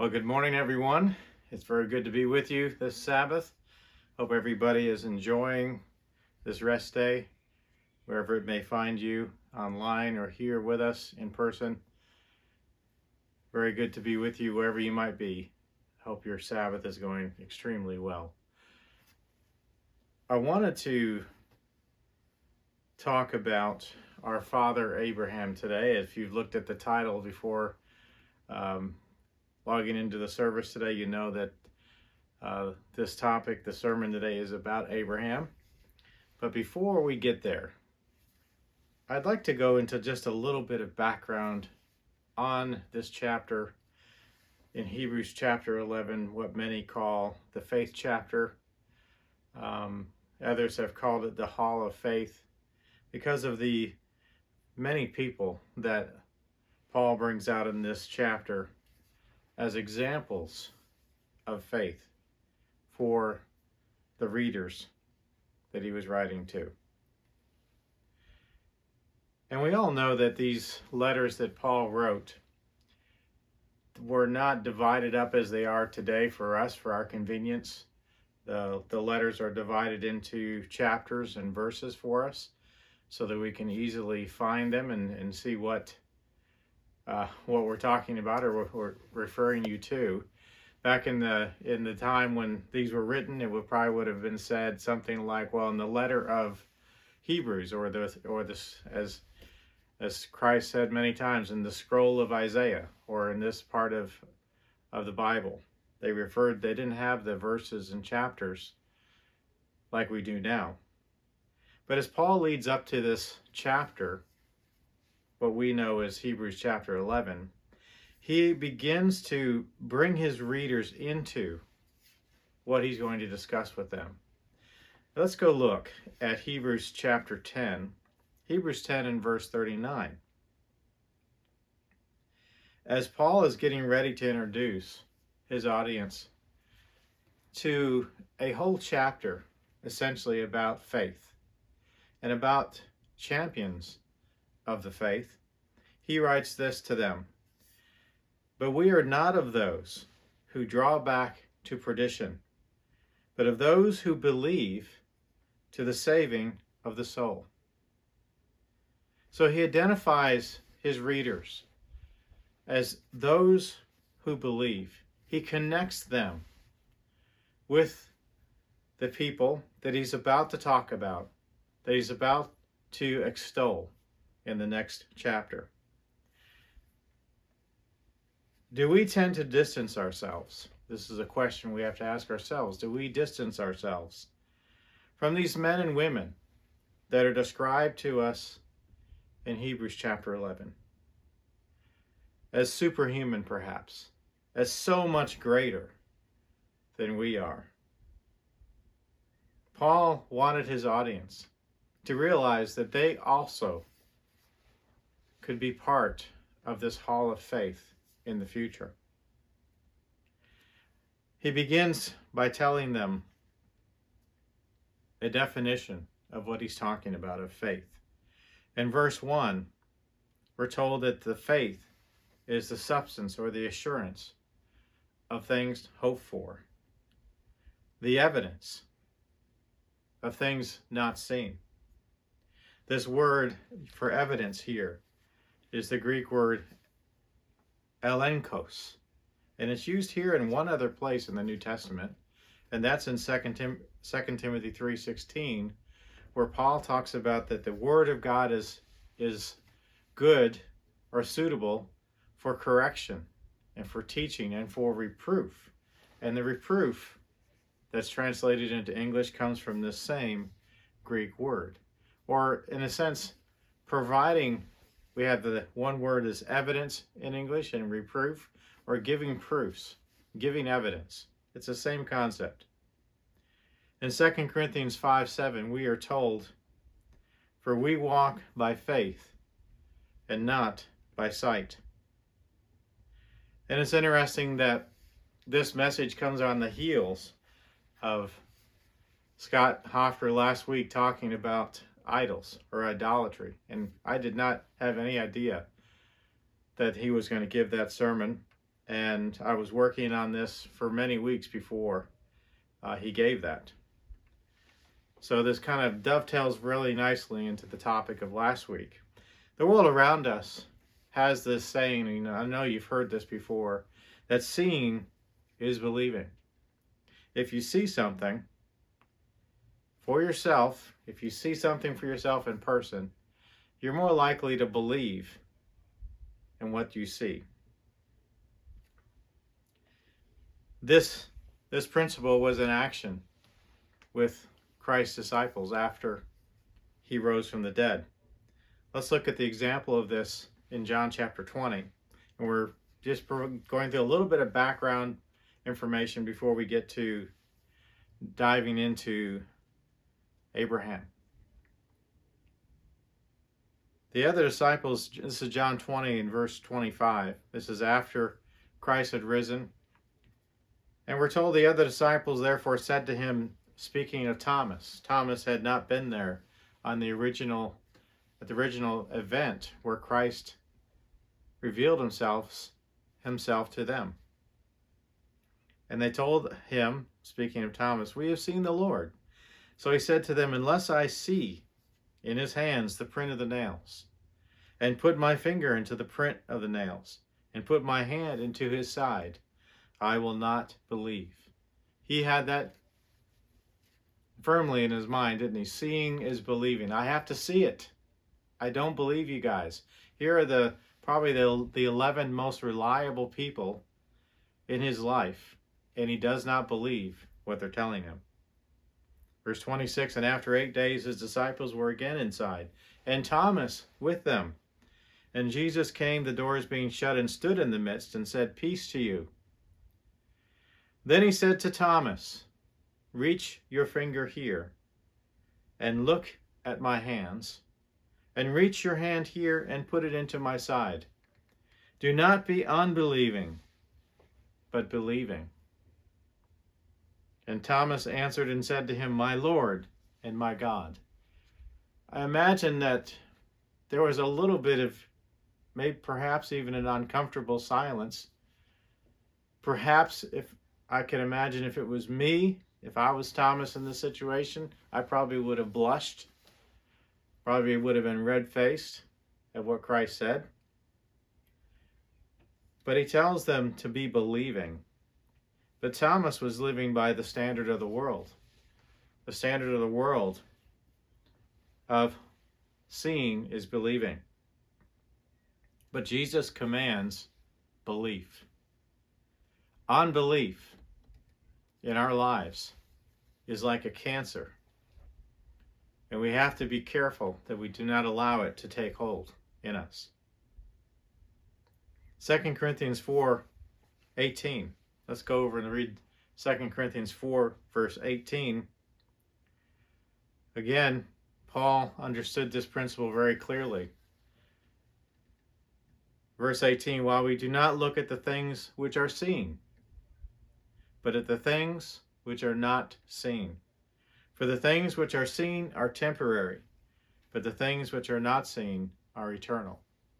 Well, good morning, everyone. It's very good to be with you this Sabbath. Hope everybody is enjoying this rest day, wherever it may find you, online or here with us in person. Very good to be with you wherever you might be. Hope your Sabbath is going extremely well. I wanted to talk about our father Abraham today. If you've looked at the title before logging into the service today, you know that this topic, the sermon today, is about Abraham. But before we get there, I'd like to go into just a little bit of background on this chapter in Hebrews chapter 11, what many call the faith chapter. Others have called it the Hall of Faith because of the many people that Paul brings out in this chapter as examples of faith for the readers that he was writing to. And we all know that these letters that Paul wrote were not divided up as they are today for us, for our convenience. The letters are divided into chapters and verses for us so that we can easily find them and see what we're talking about or what we're referring you to. Back in the time when these were written, it would have been said something like, well, in the letter of Hebrews, or this, as Christ said many times, in the scroll of Isaiah, or in this part of the Bible. They didn't have the verses and chapters like we do now. But as Paul leads up to this chapter, what we know as Hebrews chapter 11, he begins to bring his readers into what he's going to discuss with them. Let's go look at Hebrews chapter 10, Hebrews 10 and verse 39. As Paul is getting ready to introduce his audience to a whole chapter essentially about faith and about champions of the faith, he writes this to them: "But we are not of those who draw back to perdition, but of those who believe to the saving of the soul." So he identifies his readers as those who believe. He connects them with the people that he's about to talk about, that he's about to extol in the next chapter. Do we tend to distance ourselves? This is a question we have to ask ourselves. Do we distance ourselves from these men and women that are described to us in Hebrews chapter 11 as superhuman, perhaps, as so much greater than we are? Paul wanted his audience to realize that they also could be part of this hall of faith in the future. He begins by telling them a definition of what he's talking about, of faith. In verse 1, we're told that the faith is the substance or the assurance of things hoped for, the evidence of things not seen. This word for evidence here is the Greek word elenkos, and it's used here in one other place in the New Testament, and that's in 2 Timothy 3:16, where Paul talks about that the Word of God is good or suitable for correction and for teaching and for reproof. And the reproof that's translated into English comes from this same Greek word. Or in a sense, providing, we have the one word is evidence in English, and reproof, or giving proofs, giving evidence. It's the same concept. In 2 Corinthians 5:7, we are told, "For we walk by faith and not by sight." And it's interesting that this message comes on the heels of Scott Hoffer last week talking about idols or idolatry. And I did not have any idea that he was going to give that sermon. And I was working on this for many weeks before he gave that. So this kind of dovetails really nicely into the topic of last week. The world around us has this saying, you know, I know you've heard this before, that seeing is believing. If you see something for yourself, if you see something for yourself in person, you're more likely to believe in what you see. This principle was in action with Christ's disciples after he rose from the dead. Let's look at the example of this in John chapter 20. And we're just going through a little bit of background information before we get to diving into Abraham. The other disciples, this is John 20 and verse 25. This is after Christ had risen. And we're told the other disciples therefore said to him, speaking of Thomas. Thomas had not been there on the original event where Christ revealed himself to them. And they told him, speaking of Thomas, we have seen the Lord. So he said to them, unless I see in his hands the print of the nails, and put my finger into the print of the nails, and put my hand into his side, I will not believe. He had that firmly in his mind, didn't he? Seeing is believing. I have to see it. I don't believe you guys. Here are probably the 11 most reliable people in his life, and he does not believe what they're telling him. Verse 26, and after 8 days his disciples were again inside, and Thomas with them. And Jesus came, the doors being shut, and stood in the midst, and said, peace to you. Then he said to Thomas, reach your finger here, and look at my hands, and reach your hand here, and put it into my side. Do not be unbelieving, but believing. And Thomas answered and said to him, my Lord and my God. I imagine that there was a little bit of, maybe perhaps even an uncomfortable silence. Perhaps if I can imagine if it was me, if I was Thomas in this situation, I probably would have blushed. Probably would have been red-faced at what Christ said. But he tells them to be believing. But Thomas was living by the standard of the world. The standard of the world of seeing is believing. But Jesus commands belief. Unbelief in our lives is like a cancer. And we have to be careful that we do not allow it to take hold in us. 2 Corinthians 4:18. Let's go over and read 2 Corinthians 4, verse 18. Again, Paul understood this principle very clearly. Verse 18, while we do not look at the things which are seen, but at the things which are not seen. For the things which are seen are temporary, but the things which are not seen are eternal.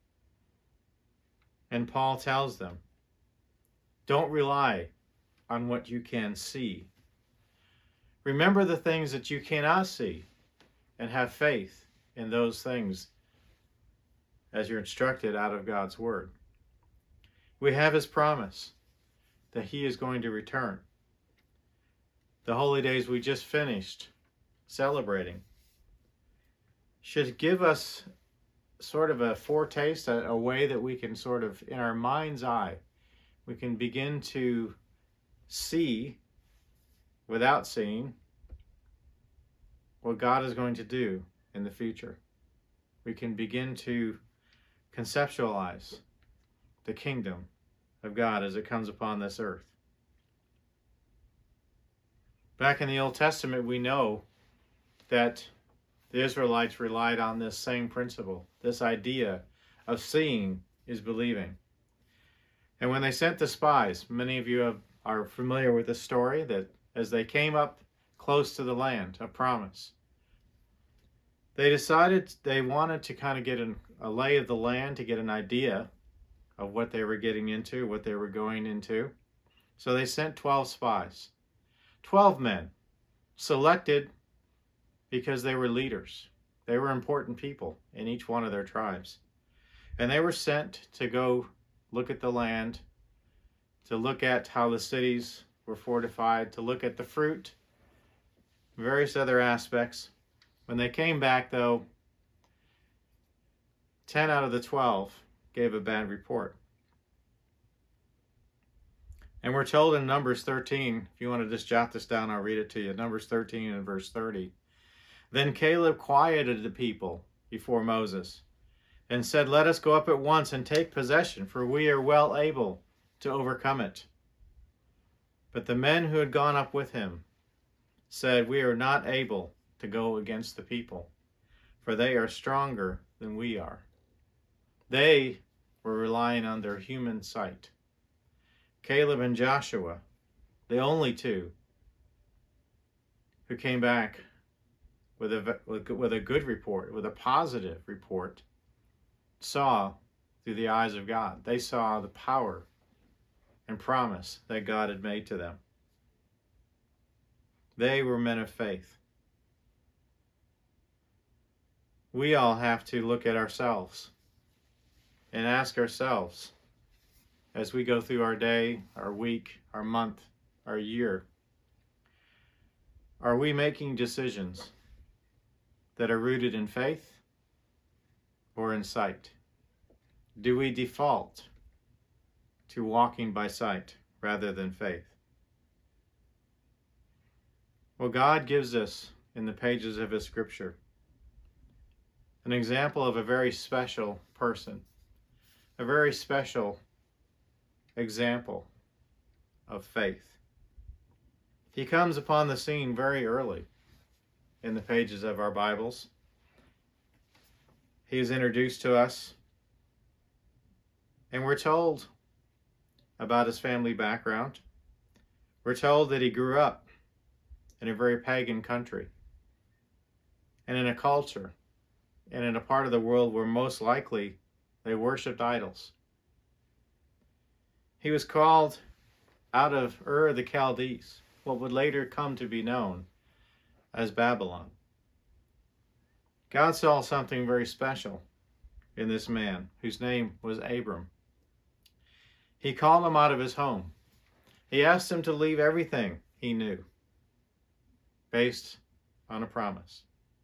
And Paul tells them, don't rely on what you can see. Remember the things that you cannot see and have faith in those things as you're instructed out of God's word. We have his promise that he is going to return. The holy days we just finished celebrating should give us sort of a foretaste, a way that we can sort of, in our mind's eye, we can begin to see without seeing what God is going to do in the future. We can begin to conceptualize the kingdom of God as it comes upon this earth. Back in the Old Testament, we know that the Israelites relied on this same principle, this idea of seeing is believing. And when they sent the spies, many of you are familiar with the story, that as they came up close to the land of promise, they decided they wanted to kind of get a lay of the land, to get an idea of what they were getting into, what they were going into. So they sent 12 spies, 12 men, selected because they were leaders. They were important people in each one of their tribes. And they were sent to go look at the land, to look at how the cities were fortified, to look at the fruit, various other aspects. When they came back, though, 10 out of the 12 gave a bad report. And we're told in Numbers 13, if you want to just jot this down, I'll read it to you. Numbers 13 and verse 30. Then Caleb quieted the people before Moses and said, "Let us go up at once and take possession, for we are well able to overcome it." But the men who had gone up with him said, "We are not able to go against the people, for they are stronger than we are." They were relying on their human sight. Caleb and Joshua, the only two who came back with a good report, with a positive report, saw through the eyes of God. They saw the power and promise that God had made to them. They were men of faith. We all have to look at ourselves and ask ourselves, as we go through our day, our week, our month, our year, are we making decisions that are rooted in faith or in sight? Do we default to walking by sight rather than faith? Well, God gives us in the pages of His Scripture an example of a very special person, a very special example of faith. He comes upon the scene very early in the pages of our Bibles. He is introduced to us, and we're told about his family background. We're told that he grew up in a very pagan country and in a culture and in a part of the world where most likely they worshipped idols. He was called out of Ur of the Chaldees, what would later come to be known as Babylon. God saw something very special in this man whose name was Abram. He called him out of his home. He asked him to leave everything he knew based on a promise.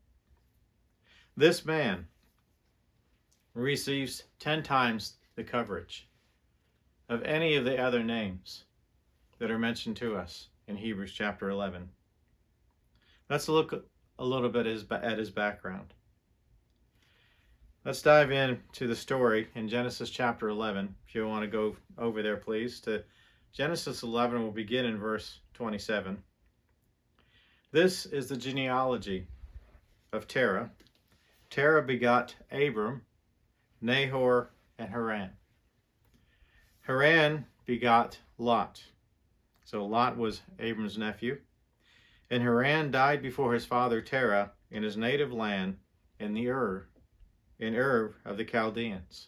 This man receives 10 times the coverage of any of the other names that are mentioned to us in Hebrews chapter 11. Let's look a little bit at his background. Let's dive into the story in Genesis chapter 11. If you want to go over there, please, to Genesis 11. We'll begin in verse 27. This is the genealogy of Terah. Terah begot Abram, Nahor, and Haran. Haran begot Lot. So Lot was Abram's nephew. And Haran died before his father Terah in his native land in Ur of the Chaldeans.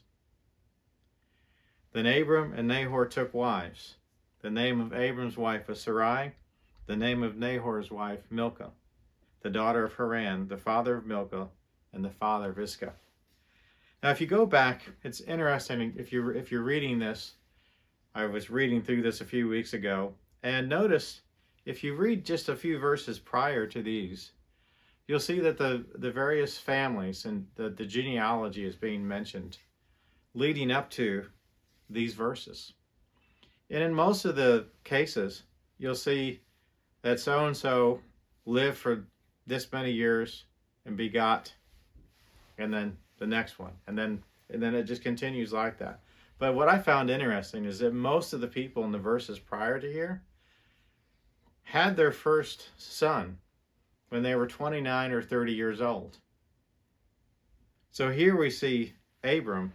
Then Abram and Nahor took wives. The name of Abram's wife was Sarai, the name of Nahor's wife Milcah, the daughter of Haran, the father of Milcah, and the father of Iscah. Now, if you go back, it's interesting. If you're reading this, I was reading through this a few weeks ago, and notice if you read just a few verses prior to these, you'll see that the various families and the genealogy is being mentioned leading up to these verses. And in most of the cases, you'll see that so-and-so lived for this many years and begot, and then the next one, and then it just continues like that. But what I found interesting is that most of the people in the verses prior to here had their first son when they were 29 or 30 years old. So here we see Abram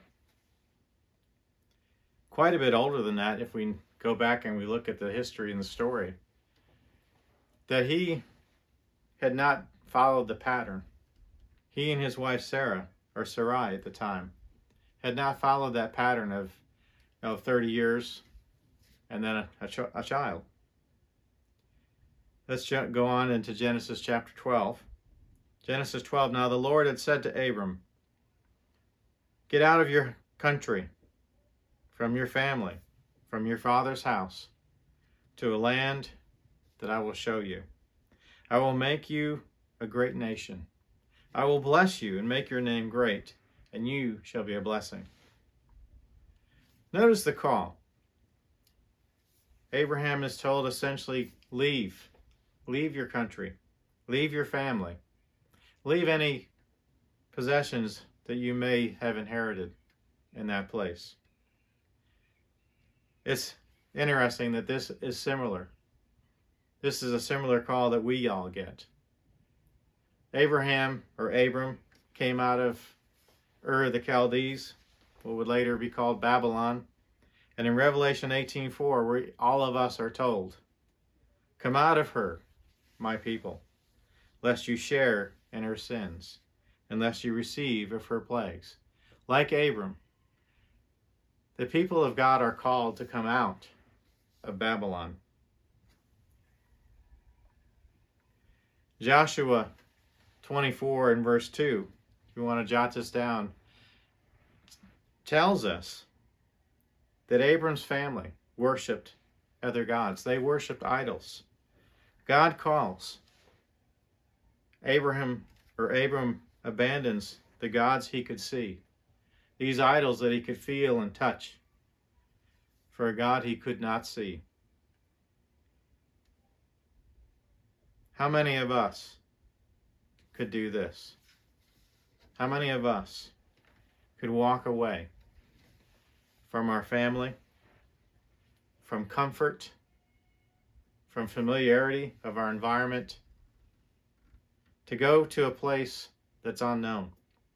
quite a bit older than that if we go back and we look at the history and the story, that he had not followed the pattern. He and his wife Sarah, or Sarai at the time, had not followed that pattern of of 30 years, and then a child. Let's go on into Genesis chapter 12. Genesis 12, now the Lord had said to Abram, get out of your country, from your family, from your father's house, to a land that I will show you. I will make you a great nation. I will bless you and make your name great, and you shall be a blessing. Notice the call. Abraham is told essentially, leave your country, leave your family, leave any possessions that you may have inherited in that place. It's interesting that this is similar. This is a similar call that we all get. Abram came out of Ur of the Chaldees, what would later be called Babylon. And in Revelation 18:4, all of us are told, come out of her, my people, lest you share in her sins, and lest you receive of her plagues. Like Abram, the people of God are called to come out of Babylon. Joshua 24 and verse 2, if you want to jot this down, tells us that Abram's family worshipped other gods. They worshipped idols. God calls. Abram abandons the gods he could see, these idols that he could feel and touch, for a God he could not see. How many of us could do this? How many of us could walk away from our family, from comfort, from familiarity of our environment, to go to a place that's unknown,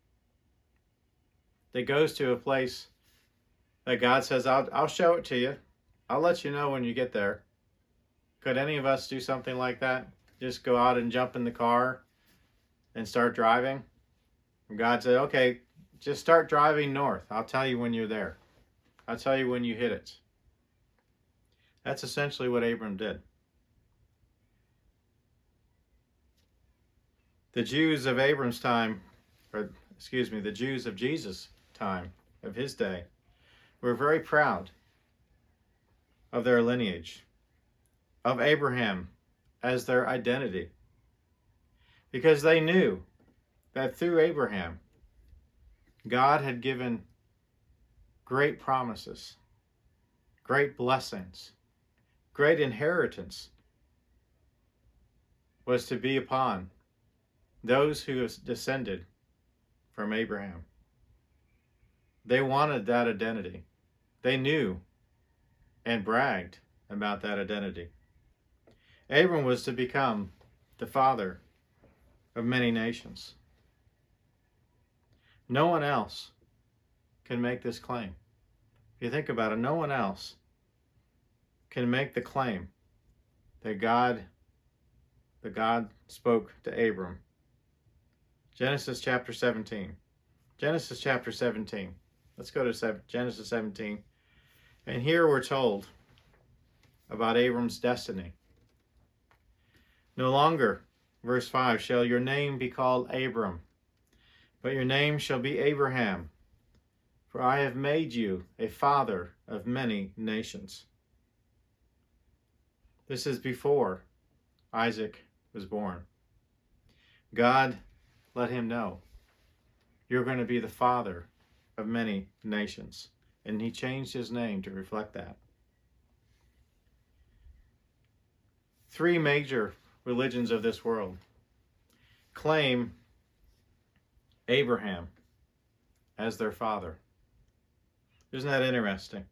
that goes to a place that God says, I'll show it to you. I'll let you know when you get there. Could any of us do something like that? Just go out and jump in the car and start driving? And God said, okay, just start driving north. I'll tell you when you're there. I'll tell you when you hit it. That's essentially what Abram did. The Jews of Abram's time, the Jews of Jesus' time, of his day, were very proud of their lineage, of Abraham as their identity, because they knew that through Abraham, God had given great promises, great blessings, great inheritance was to be upon those who descended from Abraham. They wanted that identity. They knew and bragged about that identity. Abram was to become the father of many nations. No one else can make this claim. If you think about it, no one else can make the claim that God spoke to Abram. Genesis chapter 17. Genesis chapter 17. Let's go to Genesis 17. And here we're told about Abram's destiny. No longer, verse 5, shall your name be called Abram, but your name shall be Abraham, for I have made you a father of many nations. This is before Isaac was born. God let him know, you're going to be the father of many nations. And he changed his name to reflect that. 3 major religions of this world claim Abraham as their father. Isn't that interesting?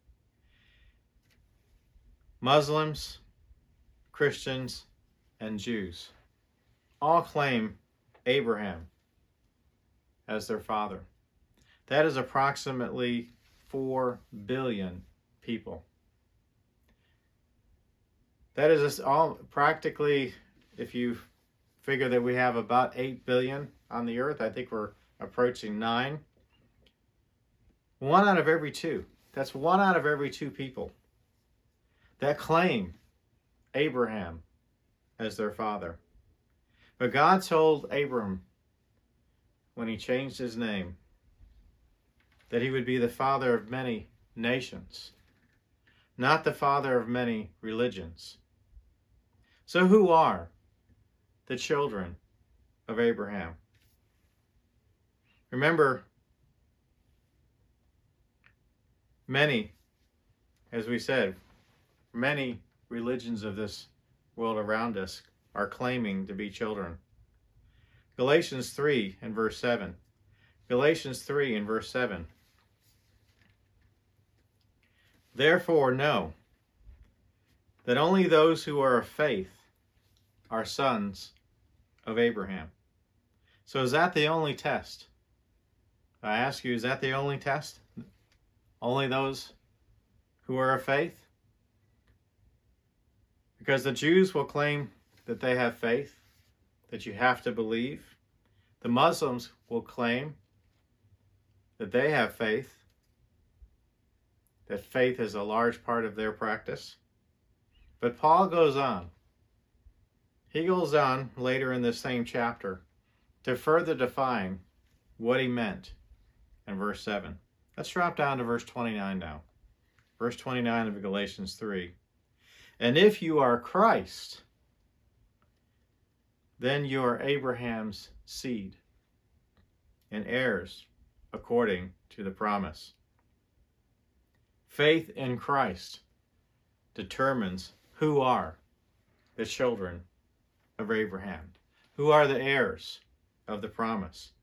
Muslims, Christians, and Jews all claim Abraham as their father. That is approximately 4 billion people. That is all practically, if you figure that we have about 8 billion on the earth, I think we're approaching 9. 1 out of every 2 That's 1 out of every 2 people that claim Abraham as their father. But God told Abram, when he changed his name, that he would be the father of many nations, not the father of many religions. So who are the children of Abraham? Remember, many, as we said, many religions of this world around us are claiming to be children. Galatians 3 and verse 7. Galatians 3 and verse 7. Therefore know that only those who are of faith are sons of Abraham. So is that the only test? I ask you, is that the only test? Only those who are of faith? Because the Jews will claim that they have faith, that you have to believe. The Muslims will claim that they have faith, that faith is a large part of their practice. But Paul goes on. He goes on later in this same chapter to further define what he meant in verse 7. Let's drop down to verse 29 now. Verse 29 of Galatians 3. And if you are Christ, then you are Abraham's seed and heirs according to the promise. Faith in Christ determines who are the children of Abraham, who are the heirs of the promise.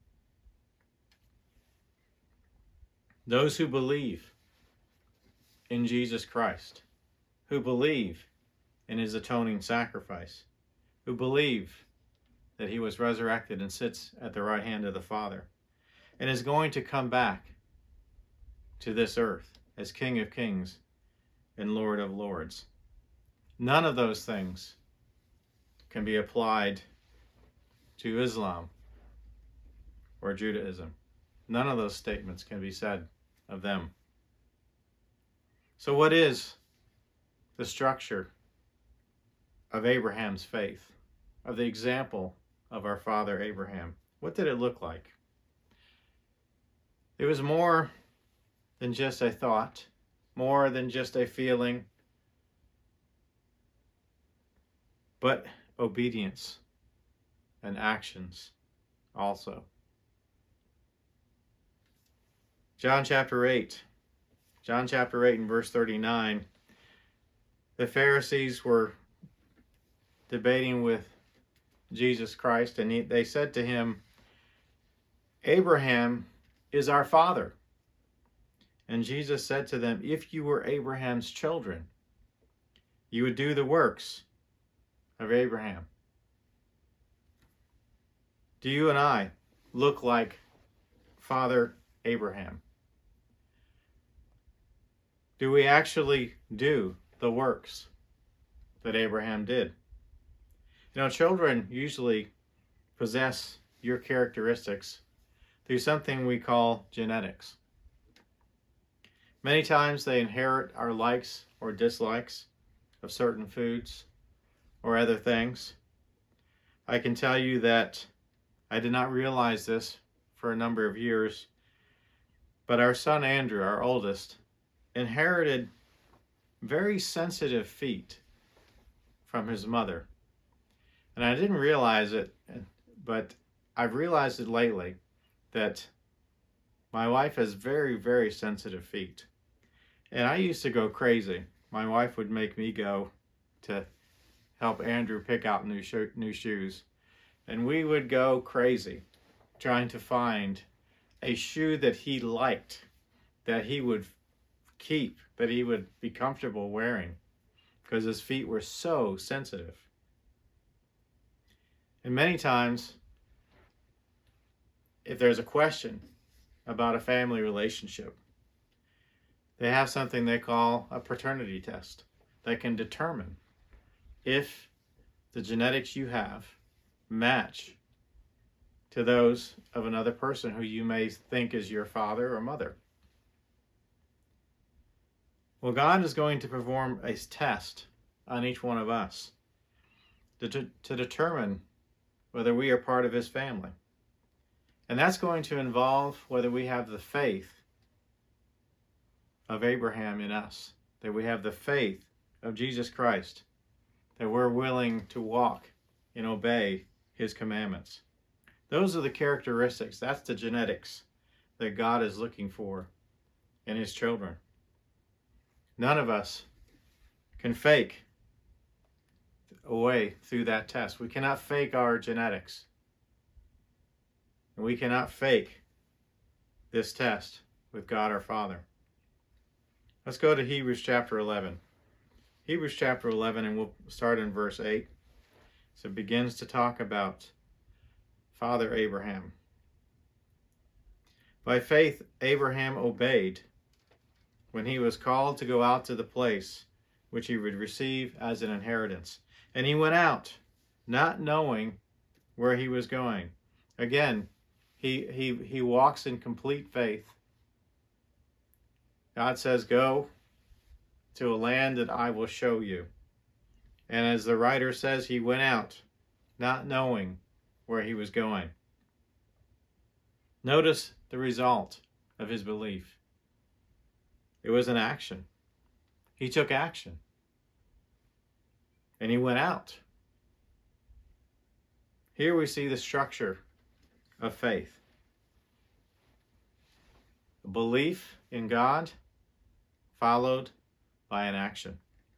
Those who believe in Jesus Christ, who believe in his atoning sacrifice, who believe that he was resurrected and sits at the right hand of the Father, and is going to come back to this earth as King of Kings and Lord of Lords. None of those things can be applied to Islam or Judaism. None of those statements can be said of them. So what is the structure of Abraham's faith, of the example of our father Abraham? What did it look like? It was more than just a thought, more than just a feeling, but obedience and actions also. John chapter 8 and verse 39, the Pharisees were debating with Jesus Christ, and they said to him, Abraham is our father. And Jesus said to them, if you were Abraham's children, you would do the works of Abraham. Do you and I look like Father Abraham? Do we actually do the works that Abraham did? You know, children usually possess your characteristics through something we call genetics. Many times they inherit our likes or dislikes of certain foods or other things. I can tell you that I did not realize this for a number of years, but our son Andrew, our oldest, inherited very sensitive feet from his mother. And I didn't realize it, but I've realized it lately that my wife has very, very sensitive feet. And I used to go crazy. My wife would make me go to help Andrew pick out new shoes. And we would go crazy trying to find a shoe that he liked, that he would keep, that he would be comfortable wearing, because his feet were so sensitive. And many times, if there's a question about a family relationship, they have something they call a paternity test that can determine if the genetics you have match to those of another person who you may think is your father or mother. Well, God is going to perform a test on each one of us to determine whether we are part of his family. And that's going to involve whether we have the faith of Abraham in us, that we have the faith of Jesus Christ, that we're willing to walk and obey his commandments. Those are the characteristics, that's the genetics that God is looking for in his children. None of us can fake a way through that test. We cannot fake our genetics. And we cannot fake this test with God our Father. Let's go to Hebrews chapter 11. Hebrews chapter 11, and we'll start in verse 8. So it begins to talk about Father Abraham. By faith, Abraham obeyed when he was called to go out to the place which he would receive as an inheritance. And he went out, not knowing where he was going. Again, he walks in complete faith. God says, go to a land that I will show you. And as the writer says, he went out, not knowing where he was going. Notice the result of his belief. It was an action. He took action. And he went out. Here we see the structure of faith. A belief in God followed by an action.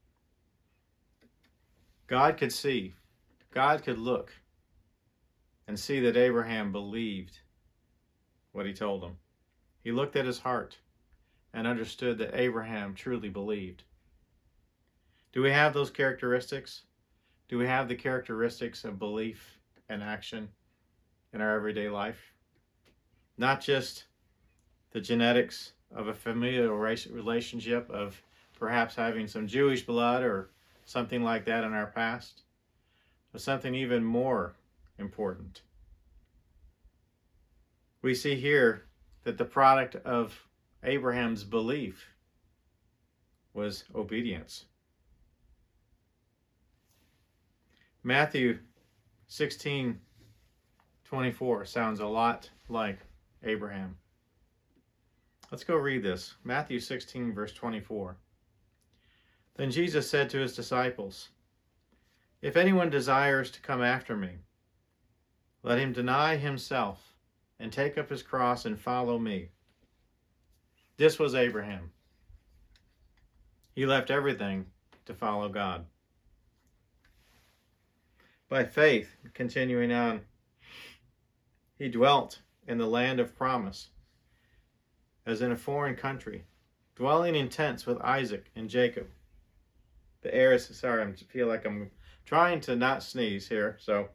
God could see, God could look and see that Abraham believed what he told him. He looked at his heart and understood that Abraham truly believed. Do we have those characteristics? Do we have the characteristics of belief and action in our everyday life? Not just the genetics of a familial relationship, of perhaps having some Jewish blood or something like that in our past, but something even more important. We see here that the product of Abraham's belief was obedience. Matthew 16:24 sounds a lot like Abraham. Let's go read this. Matthew 16, verse 24. Then Jesus said to his disciples, if anyone desires to come after me, let him deny himself and take up his cross and follow me. This was Abraham. He left everything to follow God. By faith, continuing on, he dwelt in the land of promise, as in a foreign country, dwelling in tents with Isaac and Jacob. The air is, sorry, I feel like I'm trying to not sneeze here, so.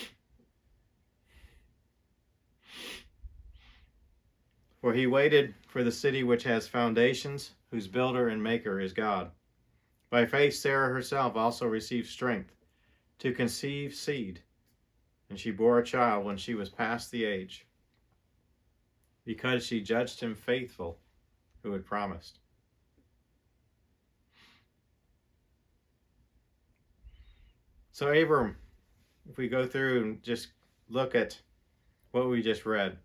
For he waited for the city which has foundations, whose builder and maker is God. By faith, Sarah herself also received strength to conceive seed, and she bore a child when she was past the age, because she judged him faithful who had promised. So Abram, if we go through and just look at what we just read,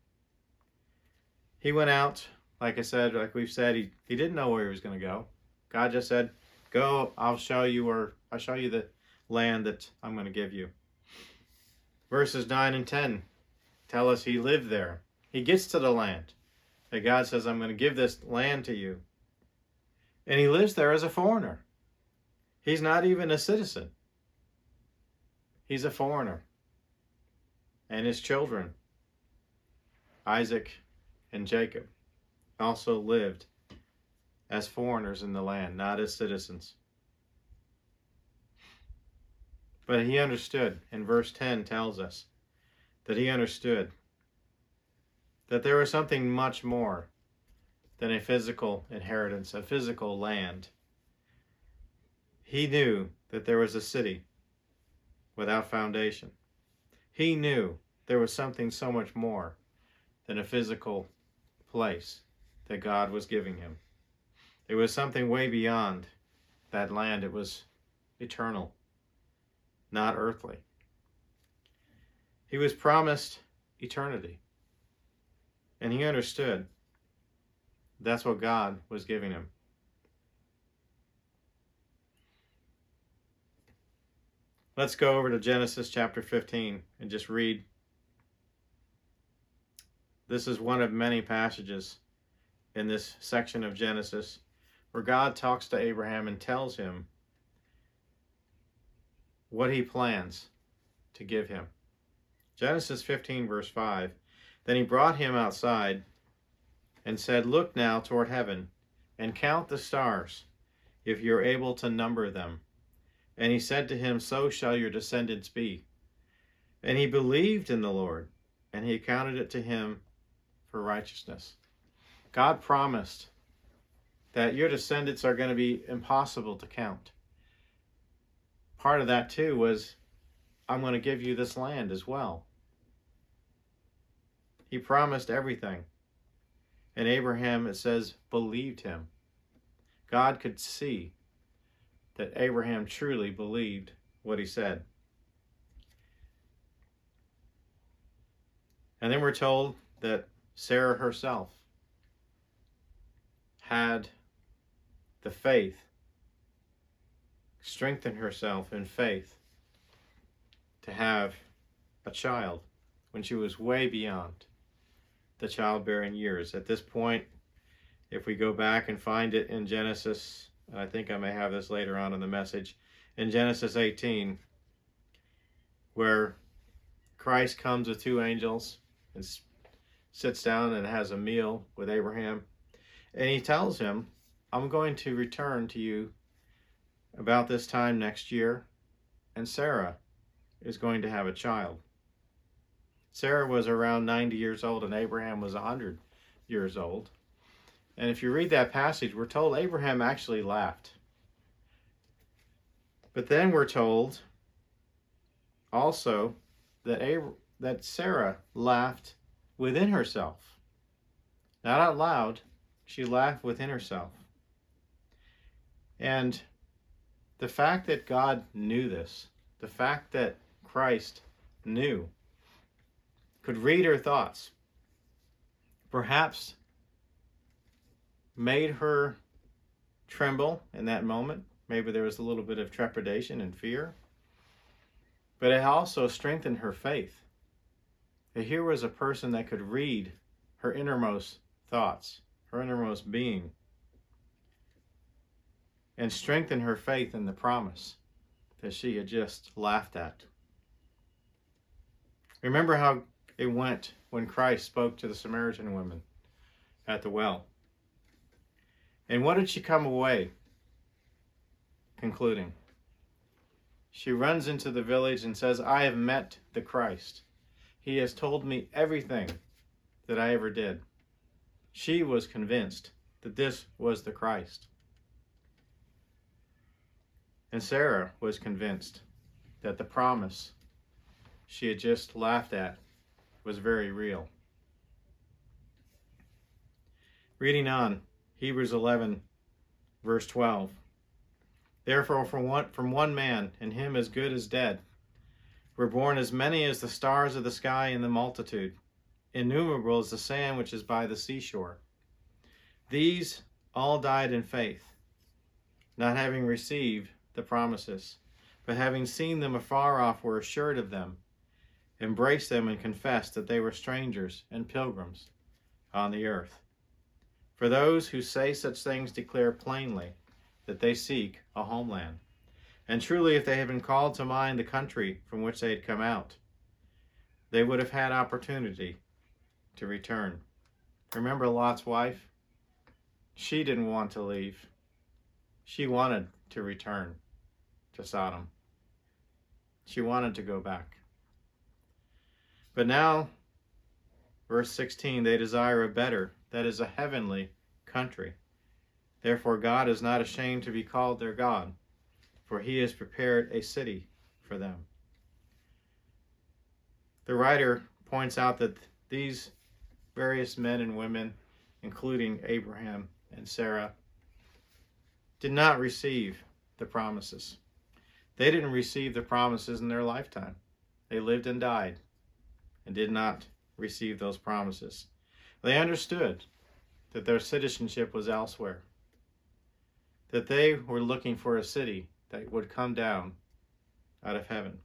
he went out, like I said, like we've said, he didn't know where he was going to go. God just said, go, I'll show you the land that I'm going to give you. Verses 9 and 10 tell us he lived there. He gets to the land that God says, I'm going to give this land to you. And he lives there as a foreigner. He's not even a citizen. He's a foreigner. And his children, Isaac and Jacob, also lived as foreigners in the land, not as citizens. But he understood, and verse 10 tells us that he understood that there was something much more than a physical inheritance, a physical land. He knew that there was a city without foundation. He knew there was something so much more than a physical place that God was giving him. It was something way beyond that land. It was eternal, not earthly. He was promised eternity. And he understood that's what God was giving him. Let's go over to Genesis chapter 15 and just read. This is one of many passages in this section of Genesis where God talks to Abraham and tells him what he plans to give him. Genesis 15 verse 5. Then he brought him outside and said, "Look now toward heaven and count the stars, if you're able to number them." And he said to him, "So shall your descendants be." And he believed in the Lord, and he counted it to him for righteousness. God promised that your descendants are going to be impossible to count. Part of that too was, I'm going to give you this land as well. He promised everything. And Abraham, it says, believed him. God could see that Abraham truly believed what he said. And then we're told that Sarah herself had the faith, strengthened herself in faith to have a child when she was way beyond the childbearing years. At this point, if we go back and find it in Genesis, and I think I may have this later on in the message, in Genesis 18, where Christ comes with two angels and sits down and has a meal with Abraham, and he tells him, I'm going to return to you about this time next year, and Sarah is going to have a child. Sarah was around 90 years old and Abraham was 100 years old. And if you read that passage, we're told Abraham actually laughed. But then we're told also that Sarah laughed within herself. Not out loud, she laughed within herself. And the fact that God knew this, the fact that Christ knew, could read her thoughts, perhaps made her tremble in that moment. Maybe there was a little bit of trepidation and fear, but it also strengthened her faith. That here was a person that could read her innermost thoughts, her innermost being, and strengthen her faith in the promise that she had just laughed at. Remember how it went when Christ spoke to the Samaritan woman at the well. And what did she come away concluding? She runs into the village and says, I have met the Christ. He has told me everything that I ever did. She was convinced that this was the Christ. And Sarah was convinced that the promise she had just laughed at was very real. Reading on, Hebrews 11, verse 12. Therefore, from one man, and him as good as dead, were born as many as the stars of the sky in the multitude, innumerable as the sand which is by the seashore. These all died in faith, not having received the promises, but having seen them afar off were assured of them, embraced them, and confessed that they were strangers and pilgrims on the earth. For those who say such things declare plainly that they seek a homeland. And truly, if they had been called to mind the country from which they had come out, they would have had opportunity to return. Remember Lot's wife? She didn't want to leave. She wanted to return to Sodom. She wanted to go back. But now, verse 16, they desire a better, that is a heavenly country. Therefore God is not ashamed to be called their God, for he has prepared a city for them. The writer points out that these various men and women, including Abraham and Sarah, did not receive the promises. They didn't receive the promises in their lifetime. They lived and died and did not receive those promises. They understood that their citizenship was elsewhere, that they were looking for a city that would come down out of heaven.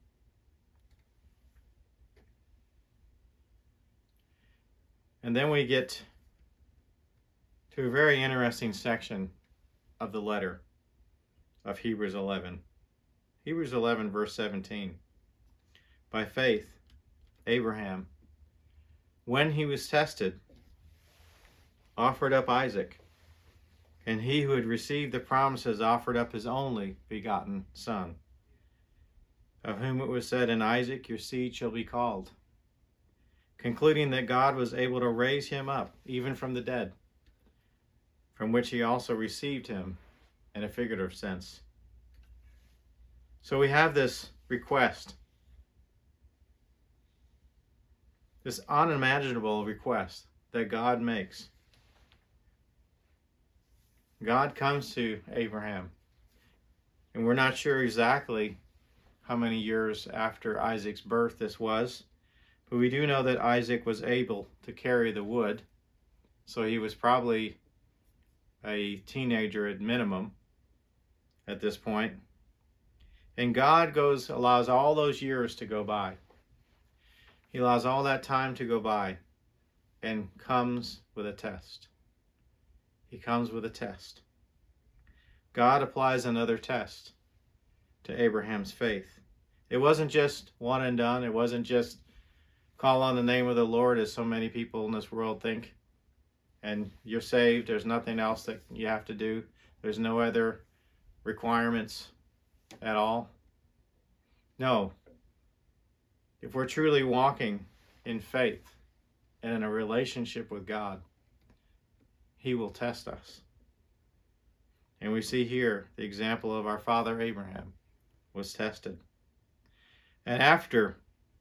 And then we get to a very interesting section of the letter of Hebrews 11. Hebrews 11, verse 17. By faith, Abraham, when he was tested, offered up Isaac, and he who had received the promises offered up his only begotten son, of whom it was said, in Isaac your seed shall be called, concluding that God was able to raise him up even from the dead, from which he also received him in a figurative sense. So we have this request, this unimaginable request that God makes. God comes to Abraham, and we're not sure exactly how many years after Isaac's birth this was, but we do know that Isaac was able to carry the wood, so he was probably a teenager at minimum at this point. And God allows all those years to go by. He allows all that time to go by and comes with a test. He comes with a test. God applies another test to Abraham's faith. It wasn't just one and done. It wasn't just call on the name of the Lord, as so many people in this world think, and you're saved. There's nothing else that you have to do. There's no other requirements at all. No. If we're truly walking in faith and in a relationship with God, He will test us. And we see here the example of our father Abraham was tested. And after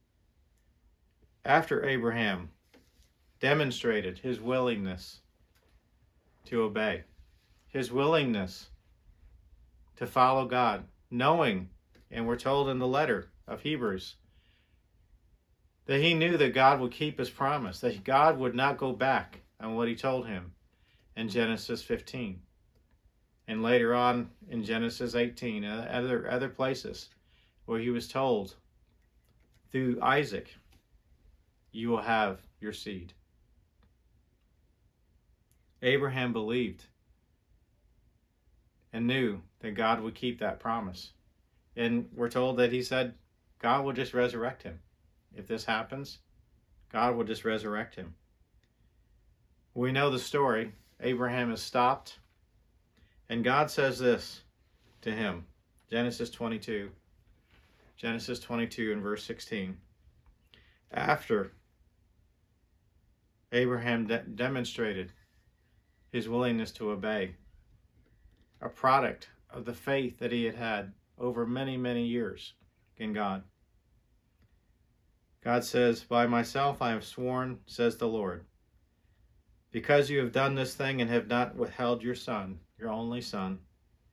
Abraham demonstrated his willingness to obey, his willingness to follow God, knowing, and we're told in the letter of Hebrews, that he knew that God would keep his promise, that God would not go back on what he told him in Genesis 15. And later on in Genesis 18, and other places where he was told, through Isaac, you will have your seed. Abraham believed and knew that God would keep that promise. And we're told that he said God will just resurrect him. If this happens, God will just resurrect him. We know the story. Abraham is stopped, and God says this to him. Genesis 22 and verse 16. After Abraham demonstrated his willingness to obey, a product of the faith that he had had over many, many years in God. God says, by myself I have sworn, says the Lord, because you have done this thing and have not withheld your son, your only son.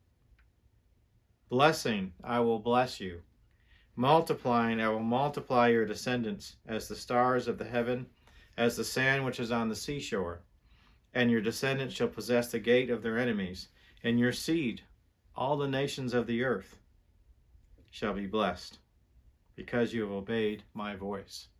Blessing, I will bless you. Multiplying, I will multiply your descendants as the stars of the heaven, as the sand which is on the seashore. And your descendants shall possess the gate of their enemies, and your seed, all the nations of the earth, shall be blessed, because you have obeyed my voice.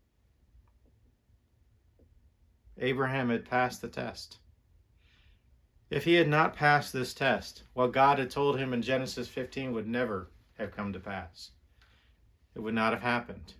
Abraham had passed the test. If he had not passed this test, what God had told him in Genesis 15 would never have come to pass. It would not have happened.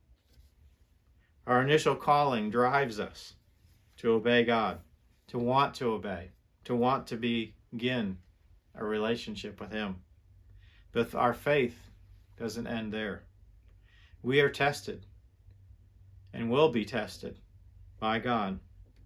Our initial calling drives us to obey God, to want to obey, to want to begin a relationship with Him. But our faith doesn't end there. We are tested and will be tested by God,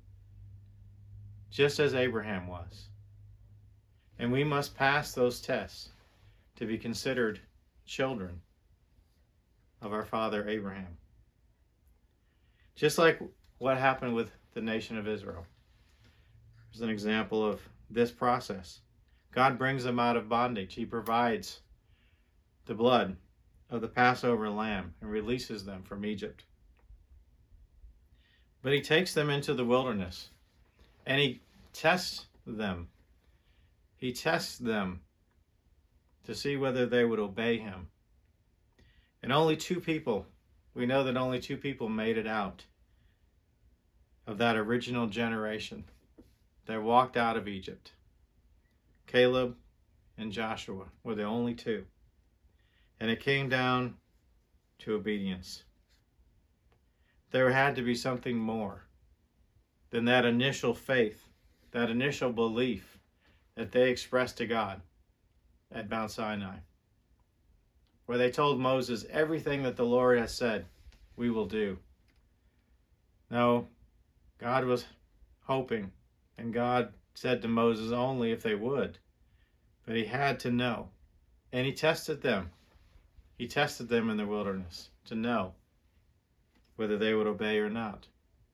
just as Abraham was. And we must pass those tests to be considered children of our father Abraham. Just like what happened with the nation of Israel. There's an example of this process. God brings them out of bondage. He provides the blood of the Passover lamb and releases them from Egypt. But he takes them into the wilderness and he tests them. He tests them to see whether they would obey him. And we know that only two people made it out of that original generation that walked out of Egypt. Caleb and Joshua were the only two. And it came down to obedience. There had to be something more than that initial faith, that initial belief that they expressed to God at Mount Sinai, where they told Moses, everything that the Lord has said, we will do. No, God was hoping, and God said to Moses only if they would. But he had to know. And he tested them. He tested them in the wilderness to know whether they would obey or not.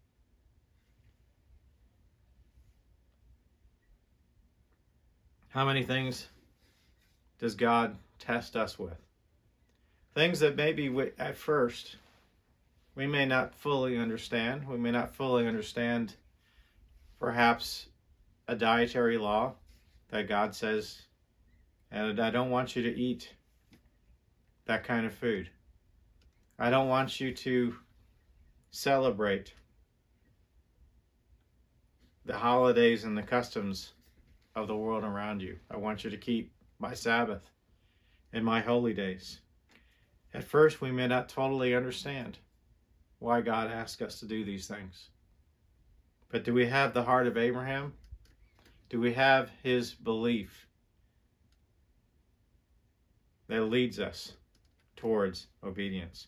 How many things does God test us with? Things that maybe at first we may not fully understand. We may not fully understand perhaps a dietary law that God says, and I don't want you to eat that kind of food. I don't want you to celebrate the holidays and the customs of the world around you. I want you to keep my Sabbath and my holy days. At first, we may not totally understand why God asked us to do these things. But do we have the heart of Abraham? Do we have his belief that leads us towards obedience?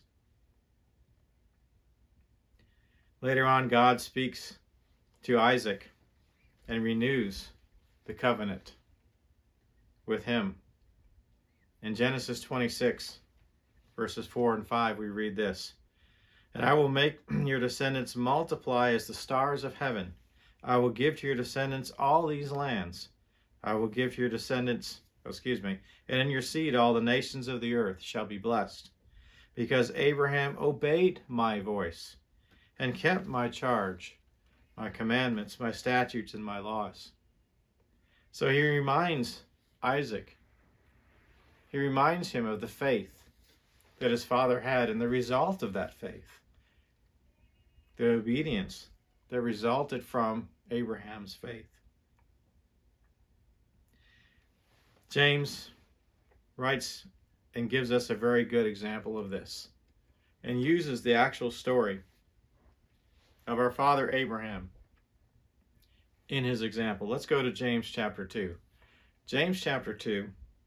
Later on, God speaks to Isaac and renews the covenant with him. In Genesis 26, verses 4 and 5, we read this: "And I will make your descendants multiply as the stars of heaven. I will give to your descendants all these lands. I will give to your descendants, and in your seed all the nations of the earth shall be blessed, because Abraham obeyed my voice and kept my charge, my commandments, my statutes, and my laws." So he reminds Isaac, he reminds him of the faith that his father had and the result of that faith, the obedience that resulted from Abraham's faith. James writes and gives us a very good example of this and uses the actual story of our father Abraham in his example. Let's go to James chapter 2. James chapter 2.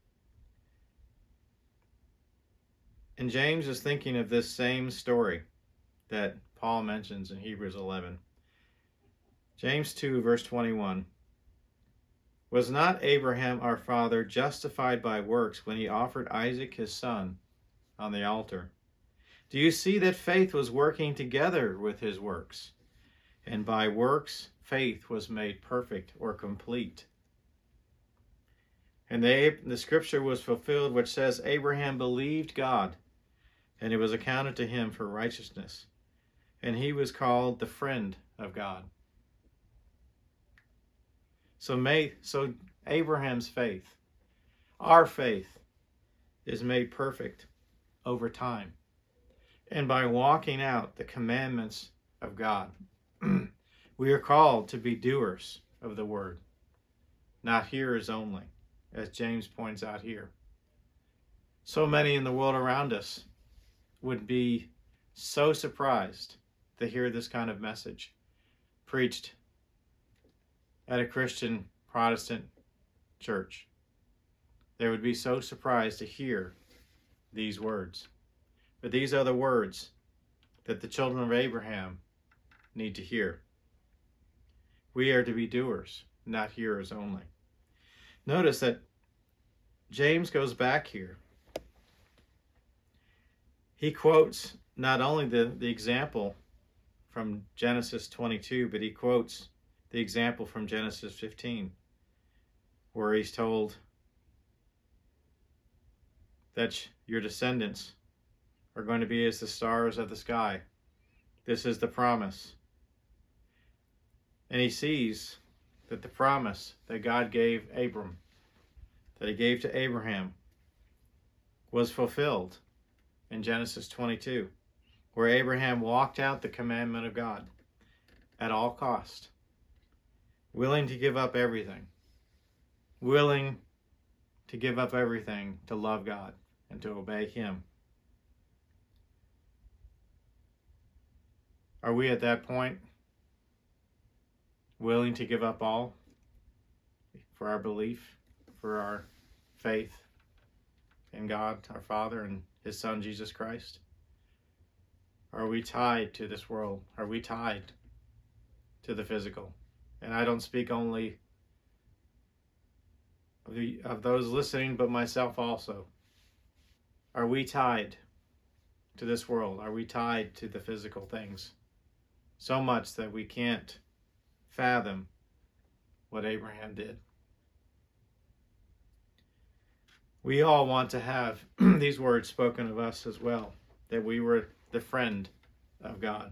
And James is thinking of this same story that Paul mentions in Hebrews 11. James 2, verse 21. "Was not Abraham our father justified by works when he offered Isaac his son on the altar? Do you see that faith was working together with his works? And by works, faith was made perfect or complete. And the scripture was fulfilled, which says, Abraham believed God, and it was accounted to him for righteousness. And he was called the friend of God." So Abraham's faith, our faith, is made perfect over time. And by walking out the commandments of God, we are called to be doers of the word, not hearers only, as James points out here. So many in the world around us would be so surprised to hear this kind of message preached at a Christian Protestant church. They would be so surprised to hear these words. But these are the words that the children of Abraham need to hear. We are to be doers, not hearers only. Notice that James goes back here. He quotes not only the example from Genesis 22, but he quotes the example from Genesis 15, where he's told that your descendants are going to be as the stars of the sky. This is the promise. And he sees that the promise that God gave Abram, that he gave to Abraham, was fulfilled in Genesis 22, where Abraham walked out the commandment of God at all cost, willing to give up everything, willing to give up everything to love God and to obey him. Are we at that point willing to give up all for our belief, for our faith in God, our Father, and his Son, Jesus Christ? Are we tied to this world? Are we tied to the physical? And I don't speak only of those listening, but myself also. Are we tied to this world? Are we tied to the physical things so much that we can't fathom what Abraham did? We all want to have these words spoken of us as well, that we were the friend of God.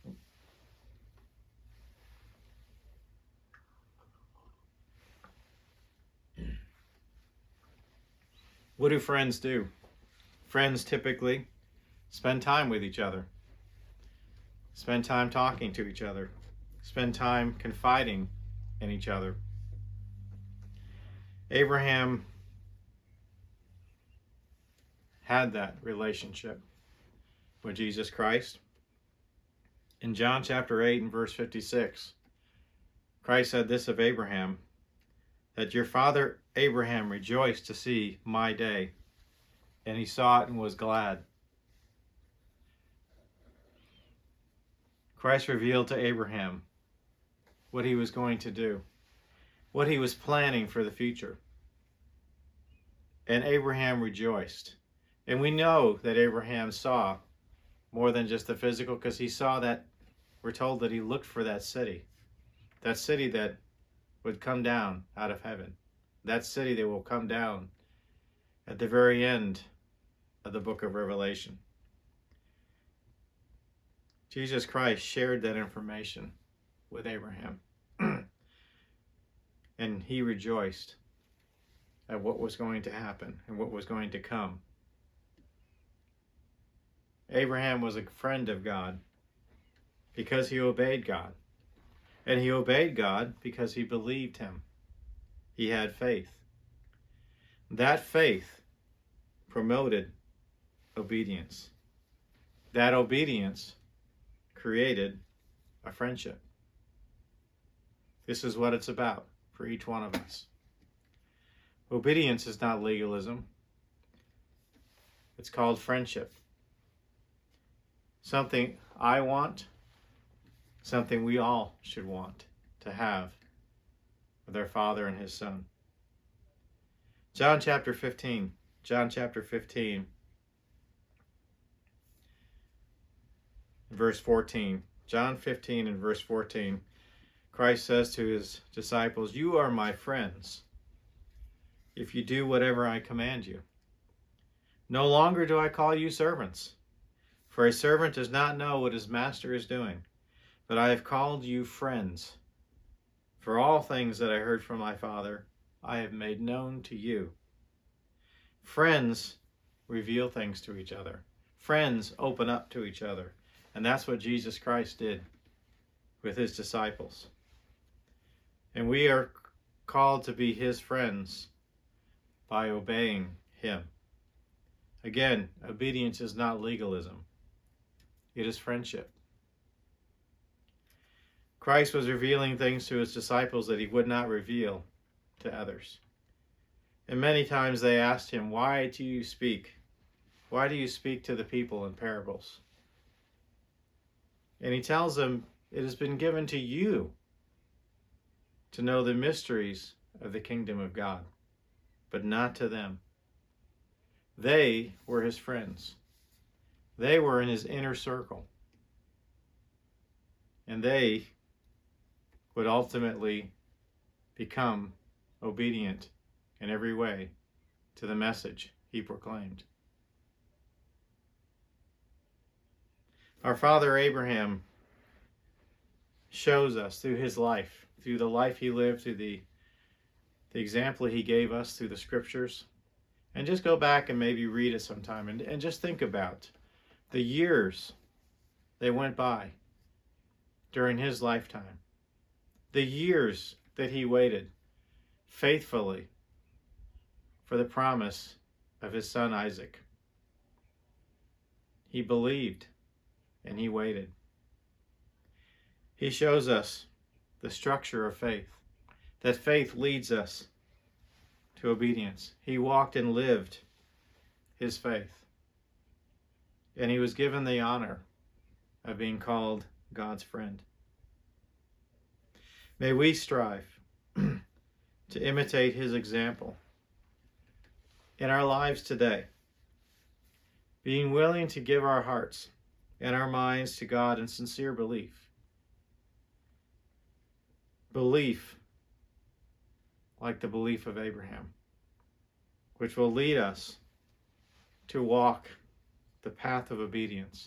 What do friends do? Friends typically spend time with each other, spend time talking to each other, spend time confiding in each other. Abraham had that relationship with Jesus Christ. In John chapter 8 and verse 56, Christ said this of Abraham, that your father Abraham rejoiced to see my day, and he saw it and was glad. Christ revealed to Abraham what he was going to do, what he was planning for the future. And Abraham rejoiced. And we know that Abraham saw more than just the physical, because he saw that, we're told that he looked for that city that would come down out of heaven, that city that will come down at the very end of the book of Revelation. Jesus Christ shared that information with Abraham, and he rejoiced at what was going to happen and what was going to come. Abraham was a friend of God because he obeyed God. And he obeyed God because he believed him. He had faith. That faith promoted obedience. That obedience created a friendship. This is what it's about for each one of us. Obedience is not legalism. It's called friendship. Something I want, something we all should want to have with our Father and his Son. John chapter 15, verse 14. John 15 and verse 14, Christ says to his disciples, you are my friends if you do whatever I command you. No longer do I call you servants, for a servant does not know what his master is doing. But I have called you friends. For all things that I heard from my Father, I have made known to you. Friends reveal things to each other. Friends open up to each other. And that's what Jesus Christ did with his disciples. And we are called to be his friends by obeying him. Again, obedience is not legalism. It is friendship. Christ was revealing things to his disciples that he would not reveal to others. And many times they asked him, why do you speak? Why do you speak to the people in parables? And he tells them, it has been given to you to know the mysteries of the kingdom of God, but not to them. They were his friends. They were in his inner circle. And they would ultimately become obedient in every way to the message he proclaimed. Our father Abraham shows us through his life, through the life he lived, through the example he gave us through the scriptures. And just go back and maybe read it sometime and just think about the years that went by during his lifetime. The years that he waited faithfully for the promise of his son Isaac. He believed and he waited. He shows us the structure of faith, that faith leads us to obedience. He walked and lived his faith. And he was given the honor of being called God's friend. May we strive to imitate his example in our lives today, being willing to give our hearts and our minds to God in sincere belief. Belief like the belief of Abraham, which will lead us to walk the path of obedience,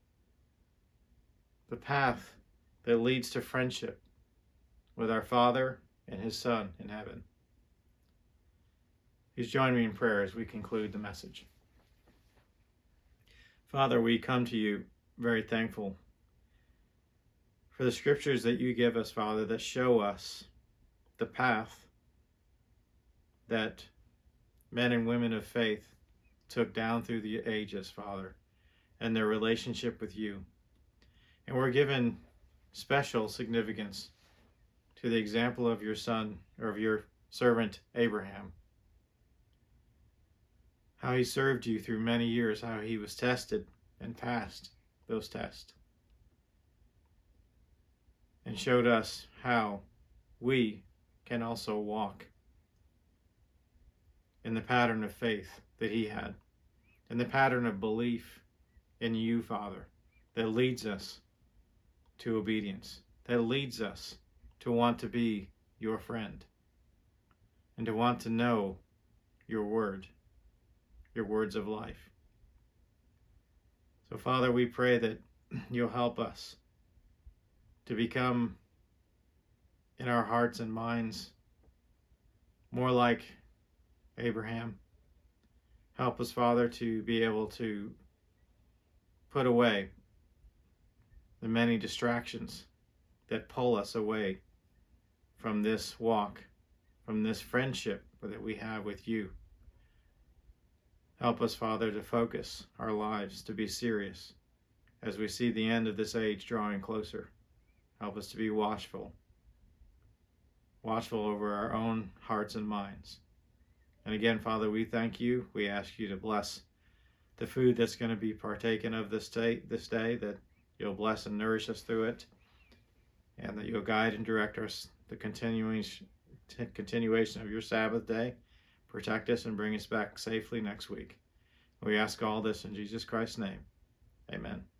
the path that leads to friendship with our Father and his Son in heaven. Please join me in prayer as we conclude the message. Father, we come to you very thankful for the scriptures that you give us, Father, that show us the path that men and women of faith took down through the ages, Father, and their relationship with you. And we're given special significance to the example of your son, or of your servant Abraham. How he served you through many years, how he was tested and passed those tests. And showed us how we can also walk in the pattern of faith that he had, in the pattern of belief in you, Father, that leads us to obedience, that leads us to want to be your friend and to want to know your word, your words of life. So, Father, we pray that you'll help us to become, in our hearts and minds, more like Abraham. Help us, Father, to be able to put away the many distractions that pull us away from this walk, from this friendship that we have with you. Help us, Father, to focus our lives, to be serious as we see the end of this age drawing closer. Help us to be watchful over our own hearts and minds. And again, Father, we thank you. We ask you to bless the food that's going to be partaken of this day, that you'll bless and nourish us through it, and that you'll guide and direct us the continuation of your Sabbath day. Protect us and bring us back safely next week. We ask all this in Jesus Christ's name. Amen.